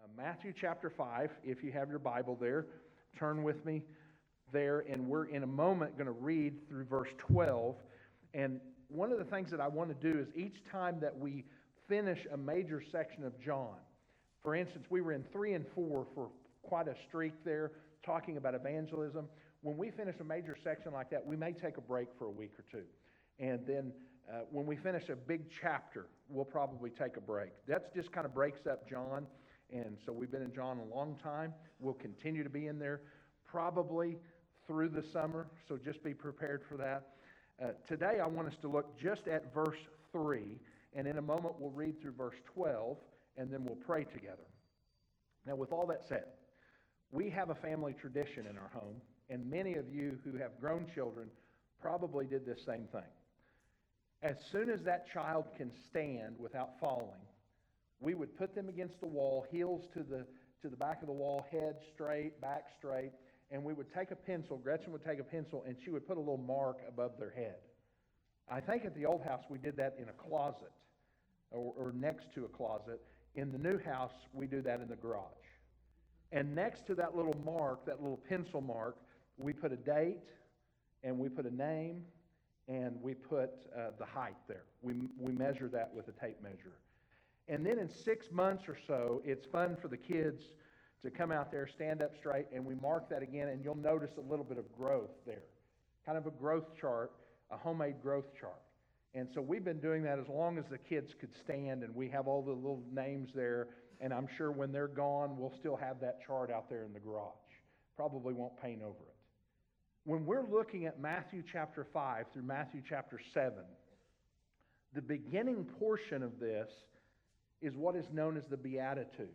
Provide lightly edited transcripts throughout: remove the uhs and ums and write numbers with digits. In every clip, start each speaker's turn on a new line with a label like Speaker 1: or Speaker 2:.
Speaker 1: Matthew chapter 5, if you have your Bible there, turn with me there, and we're in a moment going to read through verse 12. And one of the things that I want to do is each time that we finish a major section of John, for instance, we were in 3 and 4 for quite a streak there, talking about evangelism. When we finish a major section like that, we may take a break for a week or two. And then when we finish a big chapter, we'll probably take a break. That just kind of breaks up John. And so we've been in John a long time. We'll continue to be in there probably through the summer, so just be prepared for that. Today I want us to look just at verse 3, and in a moment we'll read through verse 12, and then we'll pray together. Now, with all that said, we have a family tradition in our home, and many of you who have grown children probably did this same thing. As soon as that child can stand without falling, we would put them against the wall, heels to the back of the wall, head straight, back straight, and we would take a pencil, Gretchen would take a pencil, and she would put a little mark above their head. I think at the old house we did that in a closet, or next to a closet. In the new house, we do that in the garage. And next to that little mark, that little pencil mark, we put a date, and we put a name, and we put the height there. We measure that with a tape measure. And then in 6 months or so, it's fun for the kids to come out there, stand up straight, and we mark that again, and you'll notice a little bit of growth there. Kind of a growth chart, a homemade growth chart. And so we've been doing that as long as the kids could stand, and we have all the little names there, and I'm sure when they're gone, we'll still have that chart out there in the garage. Probably won't paint over it. When we're looking at Matthew chapter 5 through Matthew chapter 7, the beginning portion of this is what is known as the Beatitudes.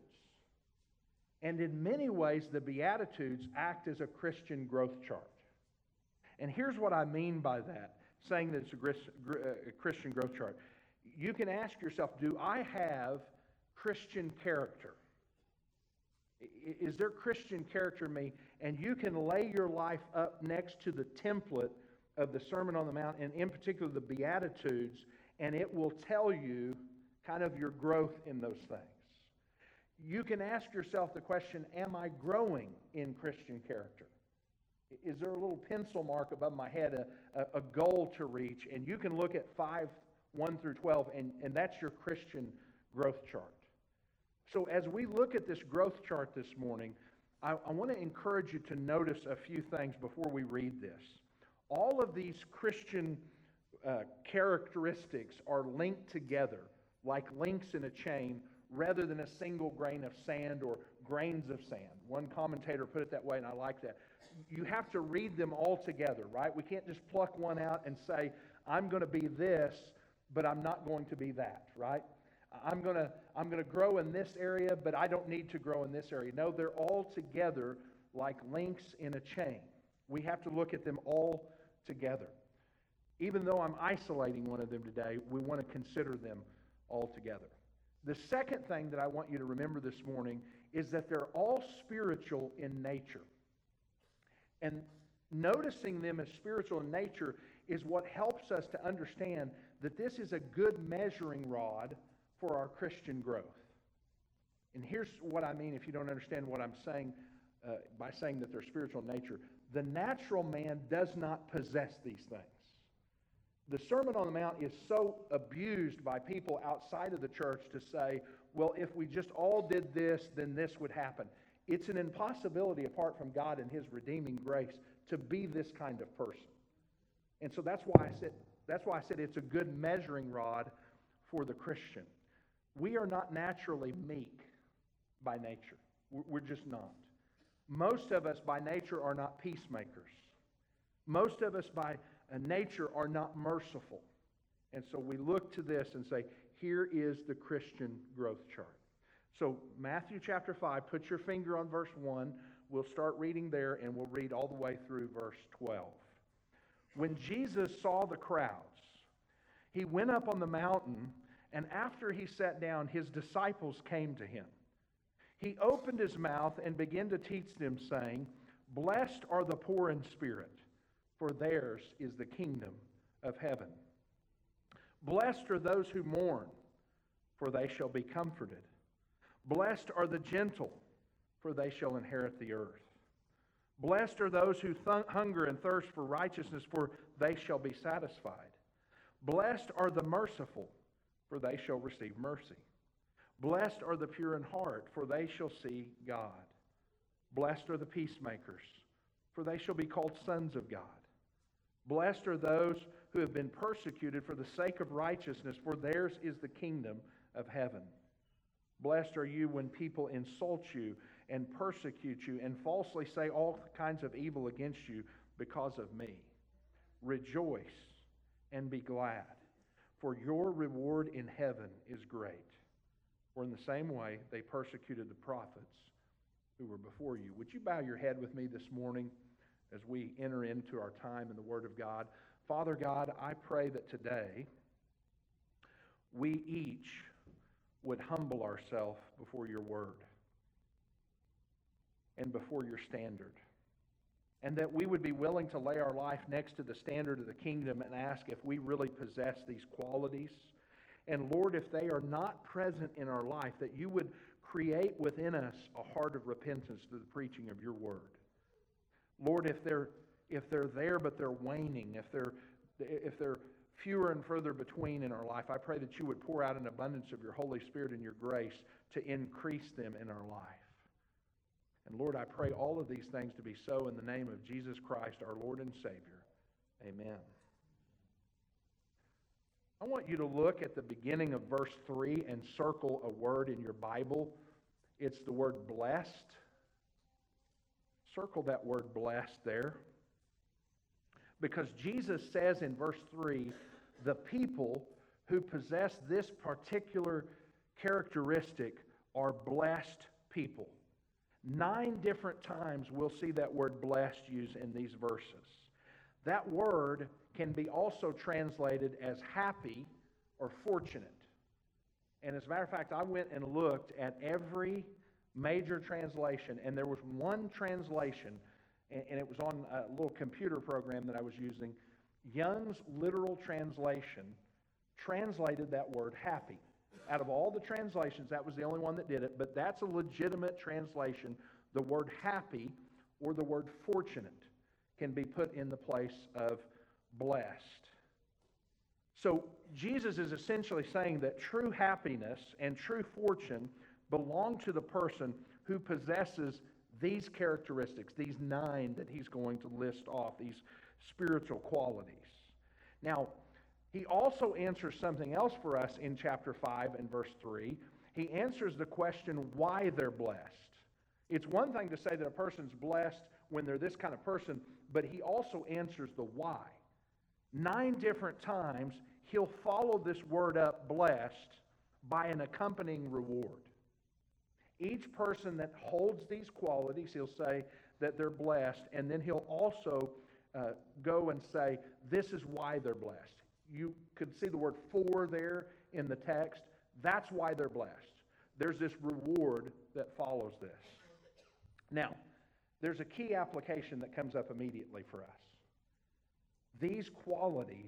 Speaker 1: And in many ways, the Beatitudes act as a Christian growth chart. And here's what I mean by that, saying that it's a Christian growth chart. You can ask yourself, do I have Christian character? Is there Christian character in me? And you can lay your life up next to the template of the Sermon on the Mount, and in particular the Beatitudes, and it will tell you kind of your growth in those things. You can ask yourself the question, am I growing in Christian character? Is there a little pencil mark above my head, a goal to reach? And you can look at 5, 1 through 12, and that's your Christian growth chart. So as we look at this growth chart this morning, I want to encourage you to notice a few things before we read this. All of these Christian characteristics are linked together like links in a chain rather than a single grain of sand or grains of sand. One commentator put it that way, and I like that. You have to read them all together, right? We can't just pluck one out and say, I'm going to be this, but I'm not going to be that, right? I'm going to grow in this area, but I don't need to grow in this area. No, they're all together like links in a chain. We have to look at them all together. Even though I'm isolating one of them today, we want to consider them all together. The second thing that I want you to remember this morning is that they're all spiritual in nature. And noticing them as spiritual in nature is what helps us to understand that this is a good measuring rod for our Christian growth. And here's what I mean if you don't understand what I'm saying by saying that they're spiritual in nature. The natural man does not possess these things. The Sermon on the Mount is so abused by people outside of the church to say, well, if we just all did this, then this would happen. It's an impossibility apart from God and His redeeming grace to be this kind of person. And so that's why I said it's a good measuring rod for the Christian. We are not naturally meek by nature. We're just not. Most of us by nature are not peacemakers. Most of us by nature are not merciful. And so we look to this and say, here is the Christian growth chart. So Matthew chapter 5, put your finger on verse 1. We'll start reading there and we'll read all the way through verse 12. When Jesus saw the crowds, He went up on the mountain, and after He sat down, His disciples came to Him. He opened His mouth and began to teach them, saying, Blessed are the poor in spirit, for theirs is the kingdom of heaven. Blessed are those who mourn, for they shall be comforted. Blessed are the gentle, for they shall inherit the earth. Blessed are those who hunger and thirst for righteousness, for they shall be satisfied. Blessed are the merciful, for they shall receive mercy. Blessed are the pure in heart, for they shall see God. Blessed are the peacemakers, for they shall be called sons of God. Blessed are those who have been persecuted for the sake of righteousness, for theirs is the kingdom of heaven. Blessed are you when people insult you and persecute you and falsely say all kinds of evil against you because of me. Rejoice and be glad, for your reward in heaven is great. For in the same way they persecuted the prophets who were before you. Would you bow your head with me this morning as we enter into our time in the Word of God? Father God, I pray that today we each would humble ourselves before your Word and before your standard, and that we would be willing to lay our life next to the standard of the kingdom and ask if we really possess these qualities. And Lord, if they are not present in our life, that you would create within us a heart of repentance to the preaching of your word. Lord, if they're there but they're waning, if they're fewer and further between in our life, I pray that you would pour out an abundance of your Holy Spirit and your grace to increase them in our life. And Lord, I pray all of these things to be so in the name of Jesus Christ, our Lord and Savior. Amen. I want you to look at the beginning of verse 3 and circle a word in your Bible. It's the word blessed. Circle that word blessed there. Because Jesus says in verse 3, the people who possess this particular characteristic are blessed people. 9 different times we'll see that word blessed used in these verses. That word can be also translated as happy or fortunate. And as a matter of fact, I went and looked at every major translation, and there was one translation, and it was on a little computer program that I was using. Young's Literal Translation translated that word happy. Out of all the translations, that was the only one that did it, but that's a legitimate translation. The word happy or the word fortunate can be put in the place of blessed. So Jesus is essentially saying that true happiness and true fortune belong to the person who possesses these characteristics, these 9 that he's going to list off, these spiritual qualities. Now, he also answers something else for us in chapter 5 and verse 3. He answers the question why they're blessed. It's one thing to say that a person's blessed when they're this kind of person, but he also answers the why. 9 different times, he'll follow this word up, blessed, by an accompanying reward. Each person that holds these qualities, he'll say that they're blessed, and then he'll also go and say, this is why they're blessed. You could see the word for there in the text. That's why they're blessed. There's this reward that follows this. Now, there's a key application that comes up immediately for us. These qualities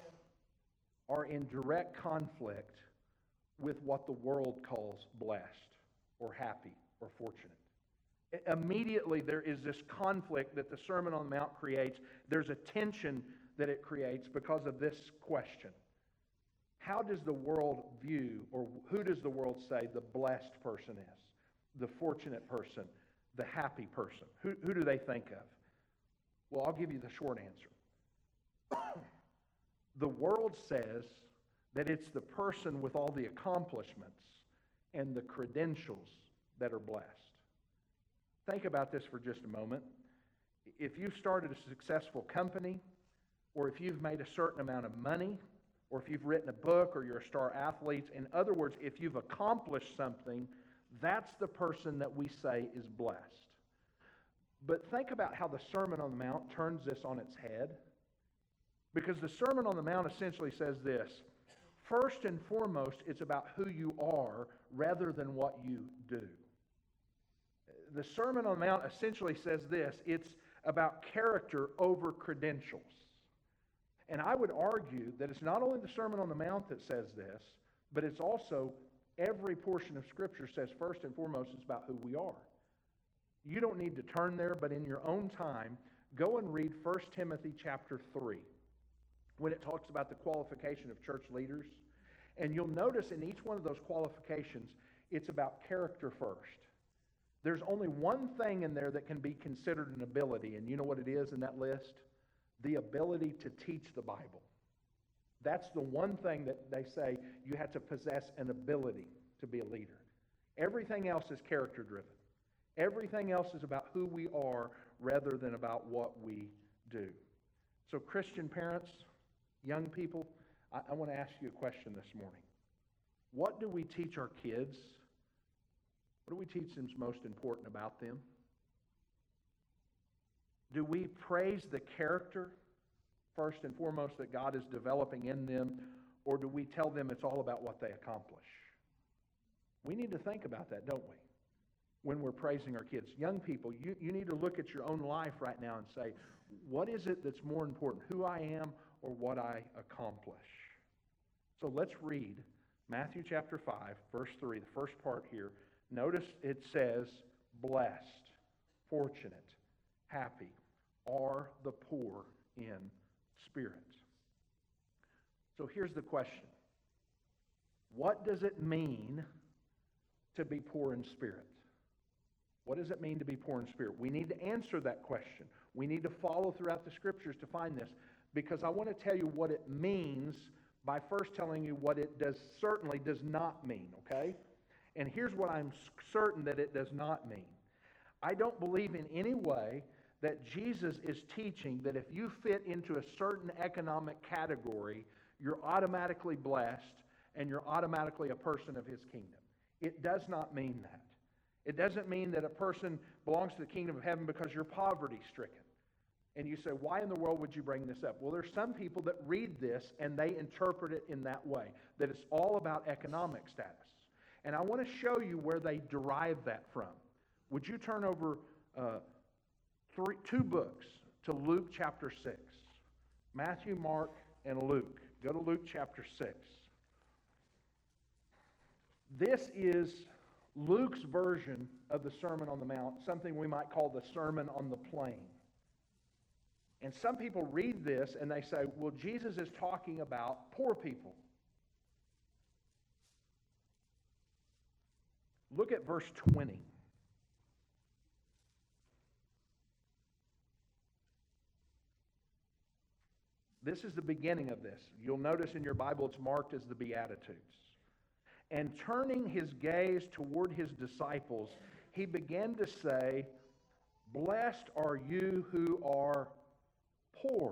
Speaker 1: are in direct conflict with what the world calls blessed or happy or fortunate. Immediately there is this conflict that the Sermon on the Mount creates. There's a tension that it creates because of this question. How does the world view, or who does the world say the blessed person is? The fortunate person, the happy person. Who do they think of? Well, I'll give you the short answer. The world says that it's the person with all the accomplishments and the credentials that are blessed. Think about this for just a moment. If you've started a successful company, or if you've made a certain amount of money, or if you've written a book, or you're a star athlete, in other words, if you've accomplished something, that's the person that we say is blessed. But think about how the Sermon on the Mount turns this on its head. Because the Sermon on the Mount essentially says this: first and foremost, it's about who you are rather than what you do. The Sermon on the Mount essentially says this: it's about character over credentials. And I would argue that it's not only the Sermon on the Mount that says this, but it's also Every portion of Scripture says first and foremost it's about who we are. You don't need to turn there, but in your own time, go and read 1 Timothy chapter 3 when it talks about the qualification of church leaders. And you'll notice in each one of those qualifications, it's about character first. There's only one thing in there that can be considered an ability, and you know what it is in that list? The ability to teach the Bible. That's the one thing that they say you have to possess an ability to be a leader. Everything else is character driven. Everything else is about who we are rather than about what we do. So Christian parents, young people, I want to ask you a question this morning. What do we teach our kids? What do we teach them is most important about them? Do we praise the character, first and foremost, that God is developing in them, or do we tell them it's all about what they accomplish? We need to think about that, don't we, when we're praising our kids. Young people, you need to look at your own life right now and say, what is it that's more important, who I am or what I accomplish? So let's read Matthew chapter 5, verse 3, the first part here. Notice it says, blessed, fortunate, happy are the poor in spirit. So here's the question. What does it mean to be poor in spirit? What does it mean to be poor in spirit? We need to answer that question. We need to follow throughout the Scriptures to find this, because I want to tell you what it means by first telling you what it certainly does not mean, okay? And here's what I'm certain that it does not mean. I don't believe in any way that Jesus is teaching that if you fit into a certain economic category, you're automatically blessed and you're automatically a person of His kingdom. It does not mean that. It doesn't mean that a person belongs to the kingdom of heaven because you're poverty-stricken. And you say, why in the world would you bring this up? Well, there's some people that read this and they interpret it in that way, that it's all about economic status. And I want to show you where they derive that from. Would you turn over two books to Luke chapter 6? Matthew, Mark, and Luke. Go to Luke chapter 6. This is Luke's version of the Sermon on the Mount, something we might call the Sermon on the Plain. And some people read this and they say, well, Jesus is talking about poor people. Look at verse 20. This is the beginning of this. You'll notice in your Bible it's marked as the Beatitudes. And turning his gaze toward his disciples, he began to say, blessed are you who are poor,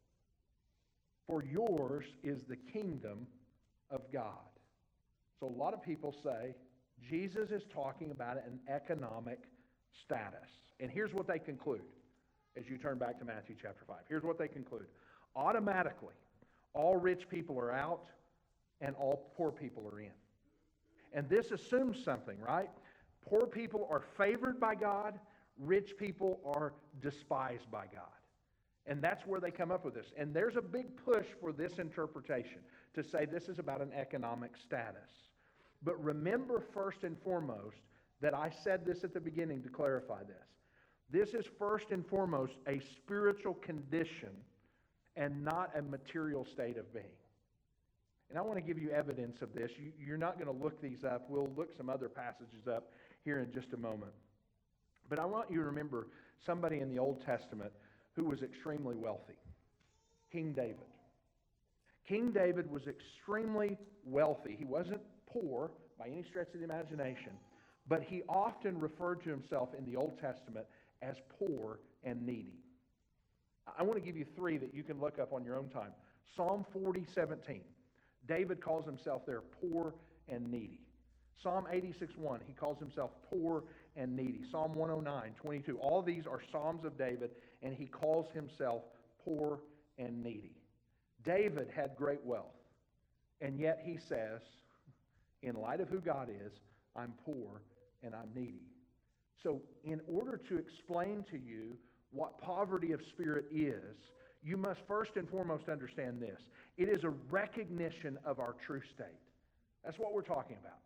Speaker 1: for yours is the kingdom of God. So a lot of people say Jesus is talking about an economic status. And here's what they conclude as you turn back to Matthew chapter 5. Here's what they conclude. Automatically, all rich people are out and all poor people are in. And this assumes something, right? Poor people are favored by God, rich people are despised by God. And that's where they come up with this. And there's a big push for this interpretation to say this is about an economic status. But remember first and foremost that I said this at the beginning to clarify this. This is first and foremost a spiritual condition and not a material state of being. And I want to give you evidence of this. You're not going to look these up. We'll look some other passages up here in just a moment. But I want you to remember somebody in the Old Testament who was extremely wealthy. King David. King David was extremely wealthy. He wasn't poor by any stretch of the imagination, but he often referred to himself in the Old Testament as poor and needy. I want to give you three that you can look up on your own time. Psalm 40:17. David calls himself there poor and needy. Psalm 86:1, he calls himself poor and needy. Psalm 109:22. All these are Psalms of David, and he calls himself poor and needy. David had great wealth, and yet he says, in light of who God is, I'm poor and I'm needy. So in order to explain to you what poverty of spirit is, you must first and foremost understand this. It is a recognition of our true state. That's what we're talking about.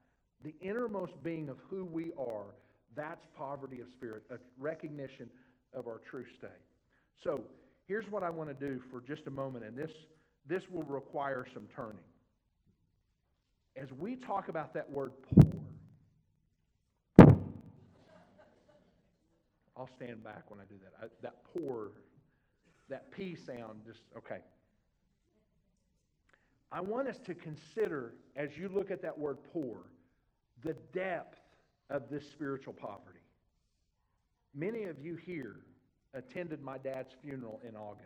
Speaker 1: the innermost being of who we are, that's poverty of spirit, a recognition of our true state. So here's what I want to do for just a moment, and this will require some turning. As we talk about that word poor, I'll stand back when I do that. That poor, that P sound, just, okay. I want us to consider, as you look at that word poor, the depth of this spiritual poverty. Many of you here attended my dad's funeral in August.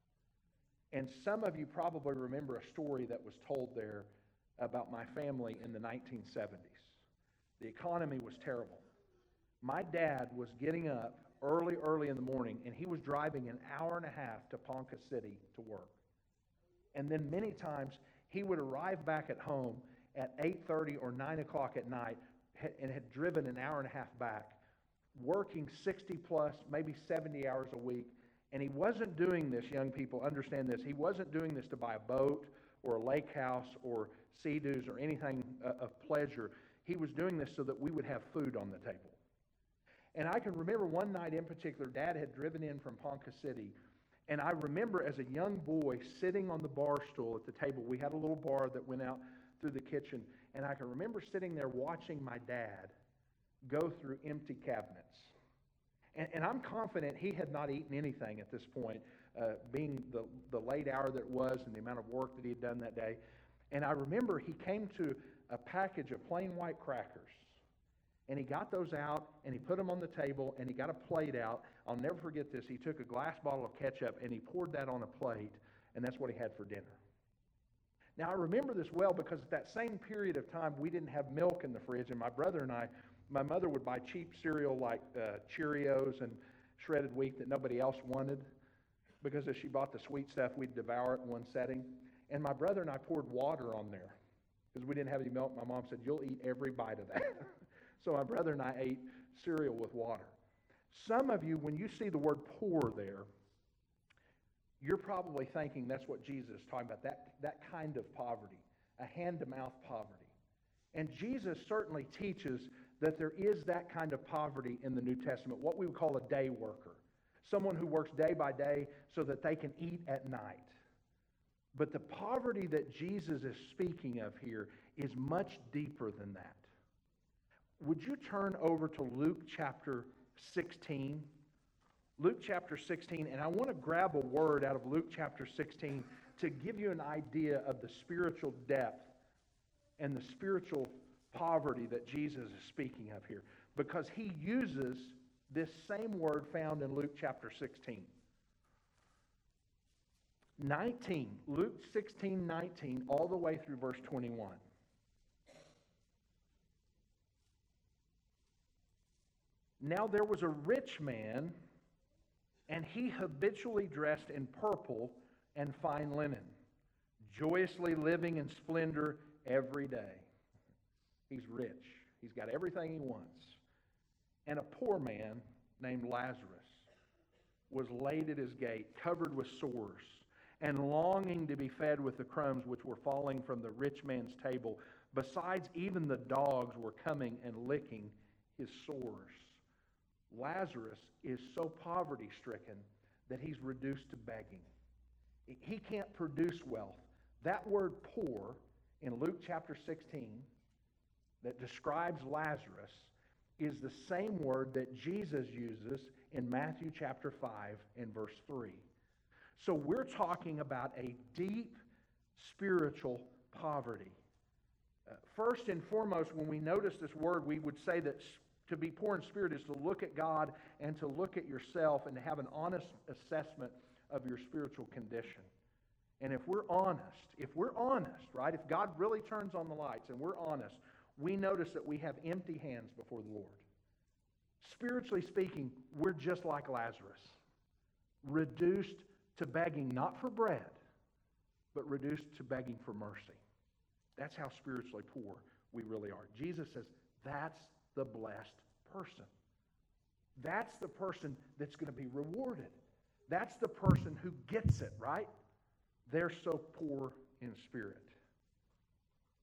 Speaker 1: And some of you probably remember a story that was told there about my family in the 1970s. The economy was terrible. My dad was getting up early in the morning, and he was driving an hour and a half to Ponca City to work. And then many times he would arrive back at home at 8:30 or 9 o'clock at night and had driven an hour and a half back, working 60 plus, maybe 70 hours a week. And he wasn't doing this, young people, understand this, he wasn't doing this to buy a boat or a lake house or Sea-Doos or anything of pleasure. He was doing this so that we would have food on the table. And I can remember one night in particular, Dad had driven in from Ponca City, and I remember as a young boy sitting on the bar stool at the table. We had a little bar that went out through the kitchen, and I can remember sitting there watching my dad go through empty cabinets. And I'm confident he had not eaten anything at this point, being the late hour that it was and the amount of work that he had done that day. And I remember he came to a package of plain white crackers, and he got those out, and he put them on the table, and he got a plate out. I'll never forget this. He took a glass bottle of ketchup, and he poured that on a plate, and that's what he had for dinner. Now, I remember this well because at that same period of time, we didn't have milk in the fridge, and my brother and I, my mother would buy cheap cereal like Cheerios and shredded wheat that nobody else wanted, because as she bought the sweet stuff, we'd devour it in one setting. And my brother and I poured water on there because we didn't have any milk. My mom said, "You'll eat every bite of that." So my brother and I ate cereal with water. Some of you, when you see the word poor there, you're probably thinking that's what Jesus is talking about, that kind of poverty, a hand-to-mouth poverty. And Jesus certainly teaches that there is that kind of poverty in the New Testament, what we would call a day worker, someone who works day by day so that they can eat at night. But the poverty that Jesus is speaking of here is much deeper than that. Would you turn over to Luke chapter 16? Luke chapter 16, and I want to grab a word out of Luke chapter 16 to give you an idea of the spiritual depth and the spiritual poverty that Jesus is speaking of here, because he uses this same word found in Luke chapter 16. 19, Luke 16, 19, all the way through verse 21. Now there was a rich man, and he habitually dressed in purple and fine linen, joyously living in splendor every day. He's rich. He's got everything he wants. And a poor man named Lazarus was laid at his gate, covered with sores, and longing to be fed with the crumbs which were falling from the rich man's table. Besides, even the dogs were coming and licking his sores. Lazarus is so poverty-stricken that he's reduced to begging. He can't produce wealth. That word poor in Luke chapter 16 that describes Lazarus is the same word that Jesus uses in Matthew chapter 5 and verse 3. So we're talking about a deep spiritual poverty. First and foremost, when we notice this word, we would say that to be poor in spirit is to look at God and to look at yourself and to have an honest assessment of your spiritual condition. And if we're honest, right, if God really turns on the lights and we're honest, we notice that we have empty hands before the Lord. Spiritually speaking, we're just like Lazarus, reduced to begging not for bread, but reduced to begging for mercy. That's how spiritually poor we really are. Jesus says that's the blessed person. That's the person that's going to be rewarded. That's the person who gets it, right? They're so poor in spirit.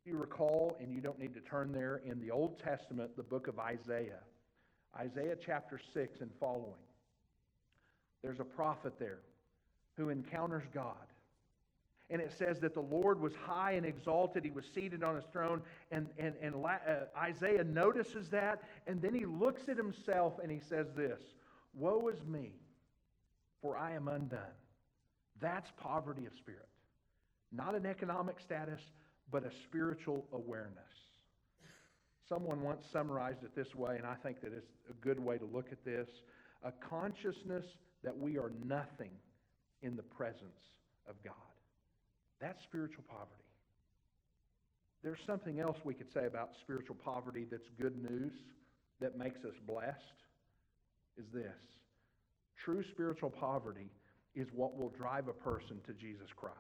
Speaker 1: You recall, and you don't need to turn there, in the Old Testament, the book of Isaiah. Isaiah chapter 6 and following. There's a prophet there who encounters God. And it says that the Lord was high and exalted. He was seated on his throne. And Isaiah notices that. And then he looks at himself and he says this, "Woe is me, for I am undone." That's poverty of spirit. Not an economic status, but a spiritual awareness. Someone once summarized it this way, and I think that it's a good way to look at this. A consciousness that we are nothing in the presence of God. That's spiritual poverty. There's something else we could say about spiritual poverty that's good news, that makes us blessed, is this. True spiritual poverty is what will drive a person to Jesus Christ.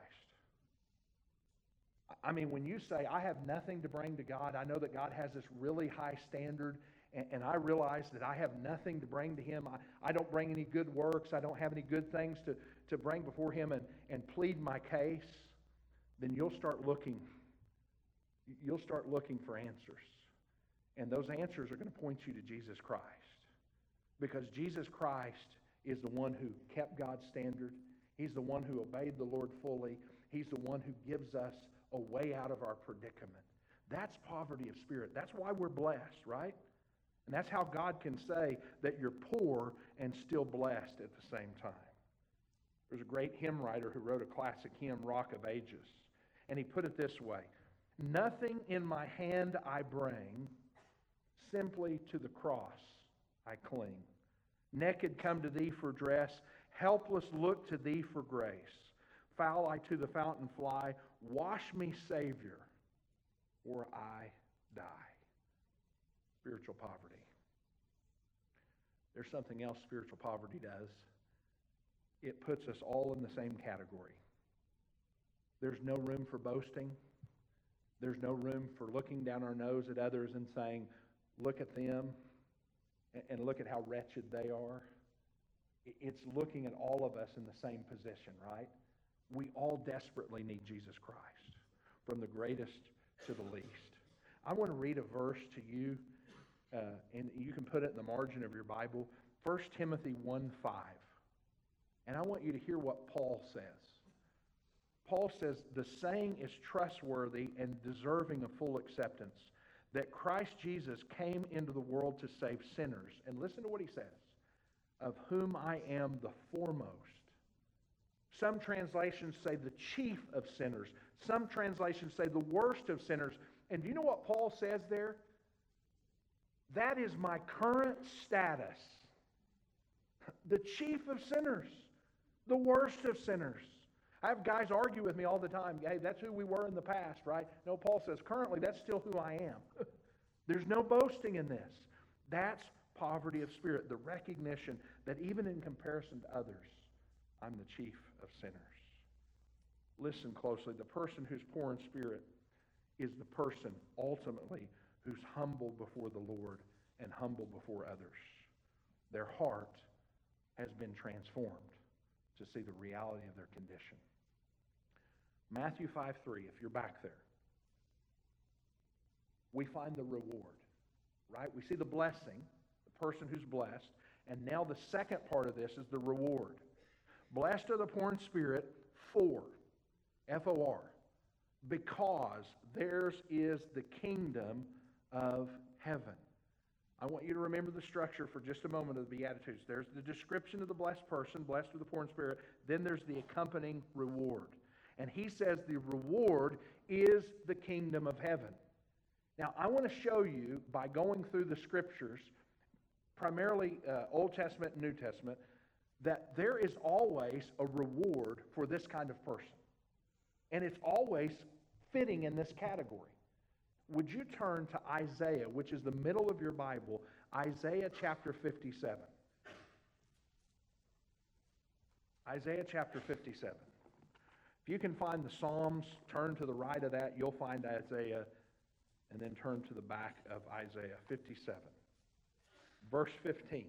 Speaker 1: I mean, when you say, I have nothing to bring to God, I know that God has this really high standard, and I realize that I have nothing to bring to Him. I don't bring any good works. I don't have any good things to bring before Him and plead my case. Then you'll start looking for answers. And those answers are going to point you to Jesus Christ. Because Jesus Christ is the one who kept God's standard. He's the one who obeyed the Lord fully. He's the one who gives us a way out of our predicament. That's poverty of spirit. That's why we're blessed, right? And that's how God can say that you're poor and still blessed at the same time. There's a great hymn writer who wrote a classic hymn, Rock of Ages. And he put it this way, "Nothing in my hand I bring, simply to the cross I cling. Naked come to thee for dress, helpless look to thee for grace. Foul I to the fountain fly, wash me, Savior, or I die." Spiritual poverty. There's something else spiritual poverty does. It puts us all in the same category. There's no room for boasting. There's no room for looking down our nose at others and saying, look at them and look at how wretched they are. It's looking at all of us in the same position, right? We all desperately need Jesus Christ, from the greatest to the least. I want to read a verse to you, and you can put it in the margin of your Bible, 1 Timothy 1:5. And I want you to hear what Paul says. Paul says, "The saying is trustworthy and deserving of full acceptance, that Christ Jesus came into the world to save sinners." And listen to what he says, "of whom I am the foremost." Some translations say the chief of sinners. Some translations say the worst of sinners. And do you know what Paul says there? That is my current status. The chief of sinners. The worst of sinners. I have guys argue with me all the time. Hey, that's who we were in the past, right? No, Paul says, currently, that's still who I am. There's no boasting in this. That's poverty of spirit, the recognition that even in comparison to others, I'm the chief of sinners. Listen closely. The person who's poor in spirit is the person, ultimately, who's humble before the Lord and humble before others. Their heart has been transformed to see the reality of their condition. Matthew 5:3, if you're back there, we find the reward, right? We see the blessing, the person who's blessed, and now the second part of this is the reward. Blessed are the poor in spirit, for, F-O-R, because theirs is the kingdom of heaven. I want you to remember the structure for just a moment of the Beatitudes. There's the description of the blessed person, blessed are the poor in spirit. Then there's the accompanying reward. And he says the reward is the kingdom of heaven. Now, I want to show you, by going through the scriptures, primarily Old Testament and New Testament, that there is always a reward for this kind of person. And it's always fitting in this category. Would you turn to Isaiah, which is the middle of your Bible, Isaiah chapter 57. Isaiah chapter 57. If you can find the Psalms, turn to the right of that, you'll find Isaiah, and then turn to the back of Isaiah 57. Verse 15.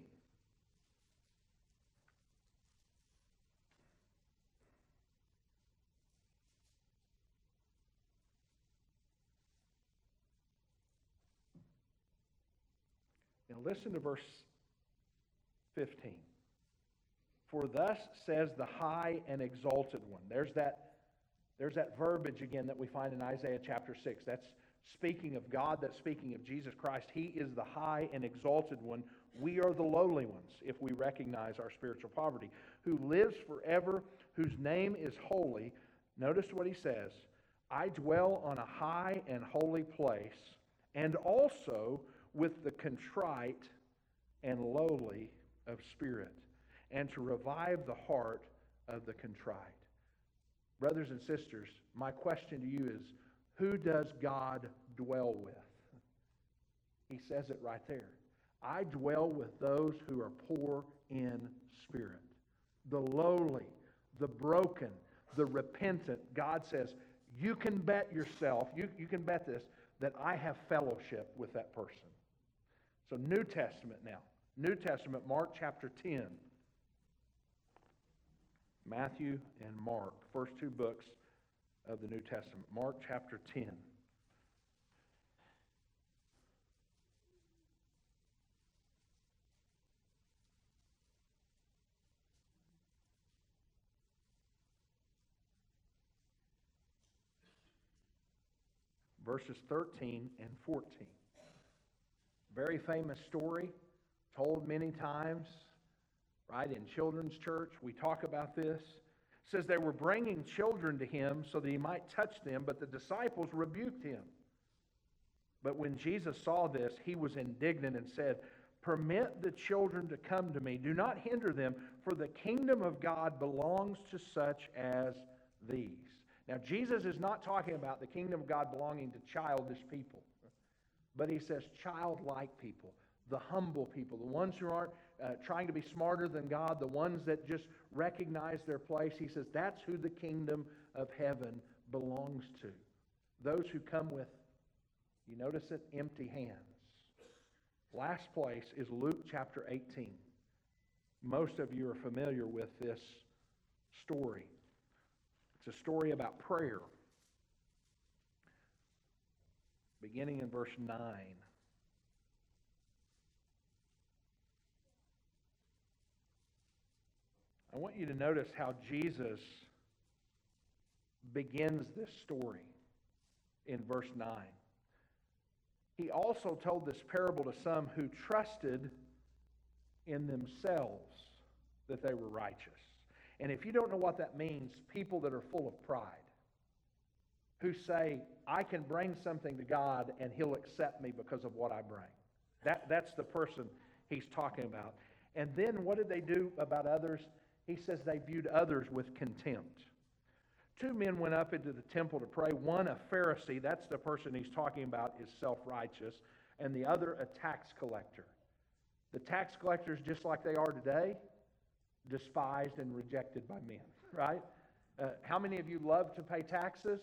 Speaker 1: listen to verse 15. For thus says the high and exalted one. There's that verbiage again that we find in Isaiah chapter 6. That's speaking of God, that's speaking of Jesus Christ. He is the high and exalted one. We are the lowly ones, if we recognize our spiritual poverty. Who lives forever, whose name is holy. Notice what he says. I dwell on a high and holy place, and also with the contrite and lowly of spirit, and to revive the heart of the contrite. Brothers and sisters, my question to you is, who does God dwell with? He says it right there. I dwell with those who are poor in spirit. The lowly, the broken, the repentant. God says, you can bet yourself, you can bet this, that I have fellowship with that person. So New Testament now. New Testament, Mark chapter 10. Matthew and Mark, first two books of the New Testament. Mark chapter 10. Verses 13 and 14. Very famous story, told many times, right, in children's church. We talk about this. It says they were bringing children to him so that he might touch them, but the disciples rebuked him. But when Jesus saw this, he was indignant and said, permit the children to come to me. Do not hinder them, for the kingdom of God belongs to such as these. Now, Jesus is not talking about the kingdom of God belonging to childish people, but he says childlike people, the humble people, the ones who aren't trying to be smarter than God, the ones that just recognize their place. He says that's who the kingdom of heaven belongs to. Those who come with, you notice it, empty hands. Last place is Luke chapter 18. Most of you are familiar with this story. It's a story about prayer. Beginning in verse 9. I want you to notice how Jesus begins this story in verse 9. He also told this parable to some who trusted in themselves that they were righteous. And if you don't know what that means, people that are full of pride, who say, I can bring something to God and he'll accept me because of what I bring. That's the person he's talking about. And then what did they do about others? He says they viewed others with contempt. Two men went up into the temple to pray. One, a Pharisee, that's the person he's talking about, is self-righteous. And the other, a tax collector. The tax collectors, just like they are today, despised and rejected by men, right? How many of you love to pay taxes?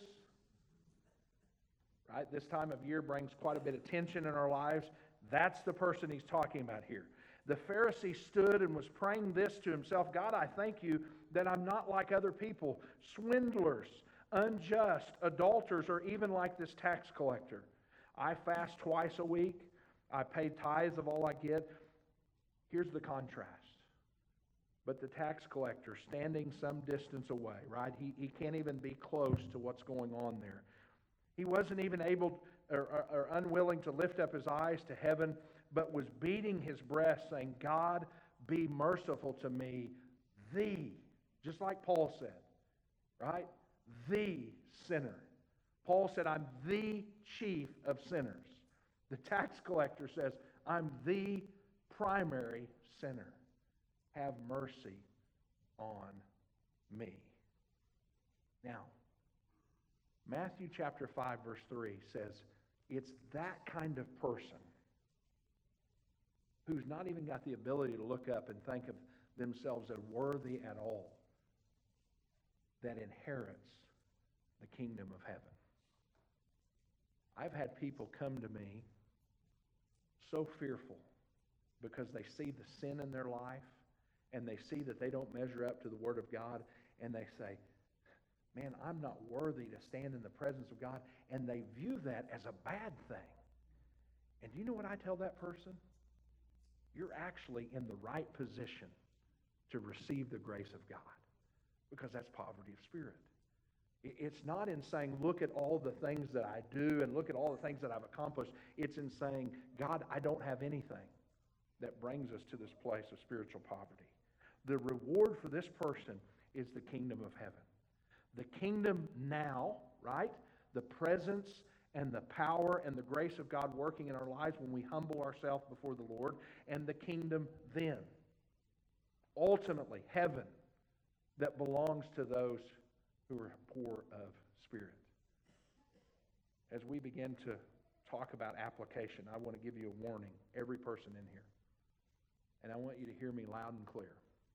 Speaker 1: Right? This time of year brings quite a bit of tension in our lives. That's the person he's talking about here. The Pharisee stood and was praying this to himself, God, I thank you that I'm not like other people, swindlers, unjust, adulterers, or even like this tax collector. I fast twice a week. I pay tithes of all I get. Here's the contrast. But the tax collector, standing some distance away, right? He can't even be close to what's going on there. He wasn't even able or unwilling to lift up his eyes to heaven, but was beating his breast, saying, God, be merciful to me, thee. Just like Paul said, right? The sinner. Paul said, I'm the chief of sinners. The tax collector says, I'm the primary sinner. Have mercy on me. Now, Matthew chapter 5, verse 3 says, it's that kind of person who's not even got the ability to look up and think of themselves as worthy at all that inherits the kingdom of heaven. I've had people come to me so fearful because they see the sin in their life and they see that they don't measure up to the Word of God, and they say, man, I'm not worthy to stand in the presence of God, and they view that as a bad thing. And do you know what I tell that person? you're actually in the right position to receive the grace of God, because that's poverty of spirit. It's not in saying, look at all the things that I do and look at all the things that I've accomplished. It's in saying, God, I don't have anything, that brings us to this place of spiritual poverty. The reward for this person is the kingdom of heaven. The kingdom now, right? The presence and the power and the grace of God working in our lives when we humble ourselves before the Lord, and the kingdom then. Ultimately, heaven that belongs to those who are poor of spirit. As we begin to talk about application, I want to give you a warning, every person in here. And I want you to hear me loud and clear.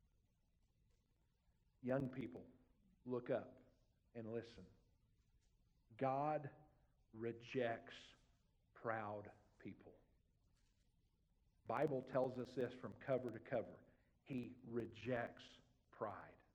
Speaker 1: Young people, look up and listen. God rejects proud people. Bible tells us this from cover to cover. He rejects pride.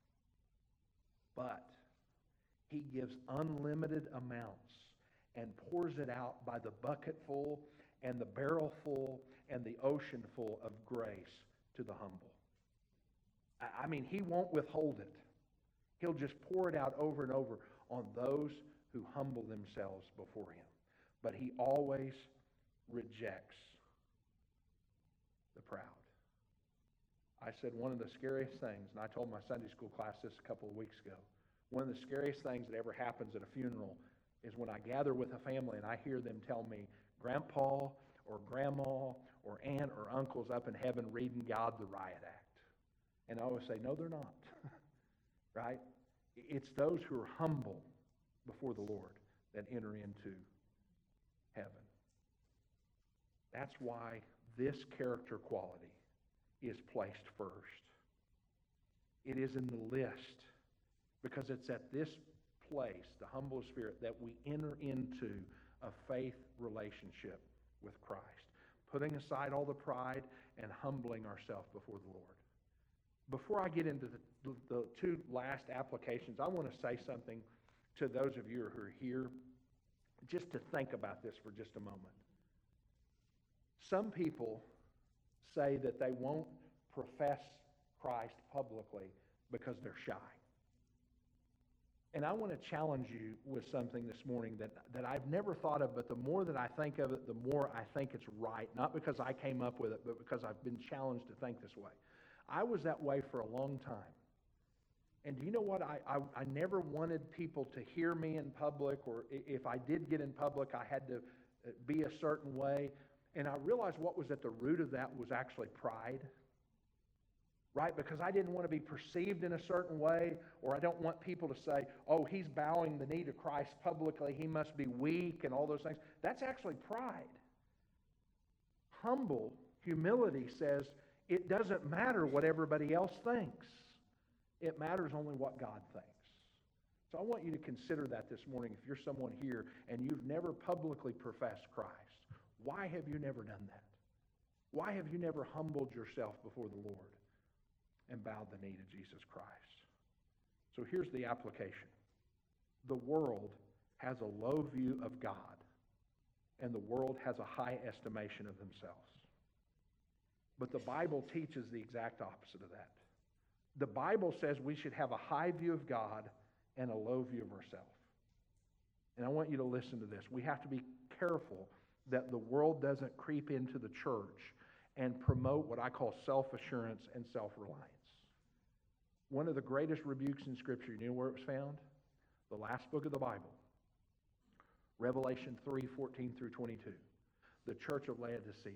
Speaker 1: But He gives unlimited amounts and pours it out by the bucketful and the barrelful and the oceanful of grace to the humble. I mean, He won't withhold it. He'll just pour it out over and over on those who humble themselves before Him. But He always rejects the proud. I said one of the scariest things, and I told my Sunday school class this a couple of weeks ago, one of the scariest things that ever happens at a funeral is when I gather with a family and I hear them tell me, Grandpa or Grandma or Aunt or Uncle's up in heaven reading God the Riot Act. And I always say, no, they're not. Right? It's those who are humble before the Lord that enter into heaven. That's why this character quality is placed first. It is in the list because it's at this place, the humble spirit, that we enter into a faith relationship with Christ, putting aside all the pride and humbling ourselves before the Lord. Before I get into the two last applications, I want to say something to those of you who are here, just to think about this for just a moment. Some people say that they won't profess Christ publicly because they're shy. And I want to challenge you with something this morning that I've never thought of, but the more that I think of it, the more I think it's right. Not because I came up with it, but because I've been challenged to think this way. I was that way for a long time. And do you know what? I never wanted people to hear me in public, or if I did get in public, I had to be a certain way. And I realized what was at the root of that was actually pride. Right? Because I didn't want to be perceived in a certain way, or I don't want people to say, oh, he's bowing the knee to Christ publicly, he must be weak, and all those things. That's actually pride. Humble humility says it doesn't matter what everybody else thinks. It matters only what God thinks. So I want you to consider that this morning. If you're someone here and you've never publicly professed Christ, why have you never done that? Why have you never humbled yourself before the Lord and bowed the knee to Jesus Christ? So here's the application. The world has a low view of God, and the world has a high estimation of themselves. But the Bible teaches the exact opposite of that. The Bible says we should have a high view of God and a low view of ourselves. And I want you to listen to this. We have to be careful that the world doesn't creep into the church and promote what I call self-assurance and self-reliance. One of the greatest rebukes in Scripture, you know where it was found? The last book of the Bible. Revelation 3:14 through 22. The church of Laodicea.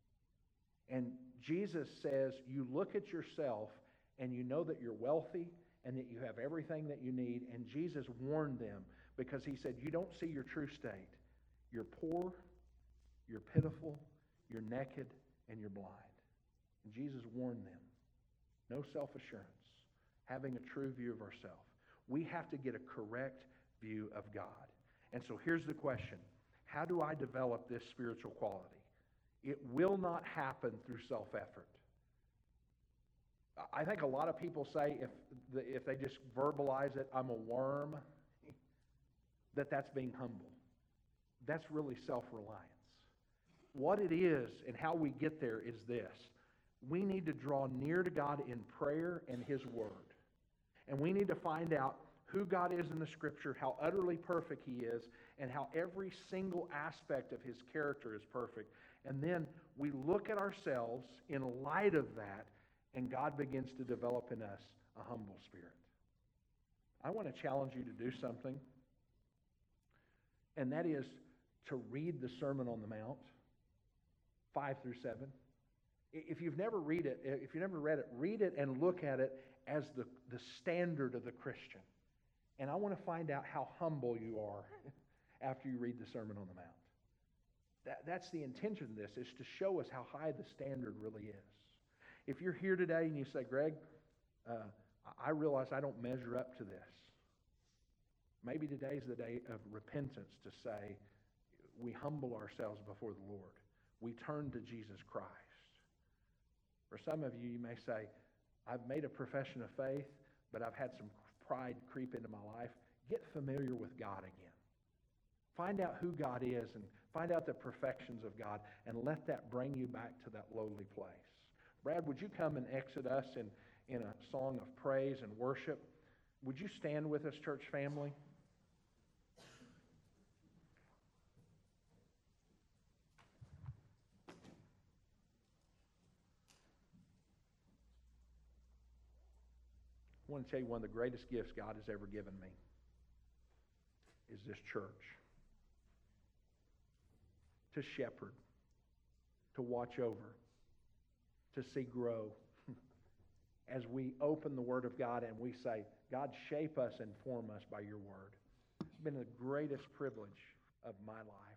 Speaker 1: And Jesus says, you look at yourself and you know that you're wealthy and that you have everything that you need. And Jesus warned them because he said, you don't see your true state. You're poor, you're pitiful, you're naked, and you're blind. And Jesus warned them. No self-assurance. Having a true view of ourselves. We have to get a correct view of God. And so here's the question. How do I develop this spiritual quality? It will not happen through self-effort. I think a lot of people say if they just verbalize it, I'm a worm, that's being humble. That's really self-reliance. What it is and how we get there is this. We need to draw near to God in prayer and His Word. And we need to find out who God is in the Scripture, how utterly perfect He is, and how every single aspect of His character is perfect. And then we look at ourselves in light of that, and God begins to develop in us a humble spirit. I want to challenge you to do something, and that is to read the Sermon on the Mount, 5 through 7. If you've never read it, read it and look at it as the standard of the Christian. And I want to find out how humble you are after you read the Sermon on the Mount. That's the intention of this, is to show us how high the standard really is. If you're here today and you say, Greg, I realize I don't measure up to this. Maybe today's the day of repentance, to say we humble ourselves before the Lord. We turn to Jesus Christ. For some of you, you may say, I've made a profession of faith, but I've had some pride creep into my life. Get familiar with God again. Find out who God is and find out the perfections of God, and let that bring you back to that lowly place. Brad, would you come and exit us in a song of praise and worship? Would you stand with us, church family? I want to tell you, one of the greatest gifts God has ever given me is this church. To shepherd, to watch over, to see grow. As we open the Word of God and we say, God, shape us and form us by your Word. It's been the greatest privilege of my life.